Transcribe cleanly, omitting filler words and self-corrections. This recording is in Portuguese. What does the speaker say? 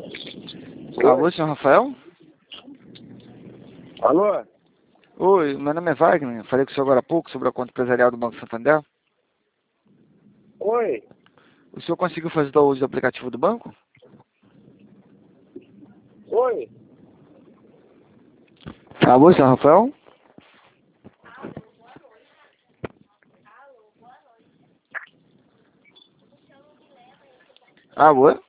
Alô, senhor Rafael? Alô? Oi, meu nome é Wagner. Falei com o senhor agora há pouco sobre a conta empresarial do Banco Santander. Oi? O senhor conseguiu fazer o uso do aplicativo do banco? Oi? Alô, senhor Rafael? Alô?